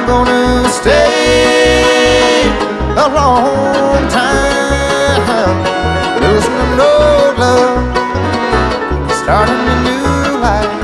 gonna stay a long time. Losing no love, starting a new life.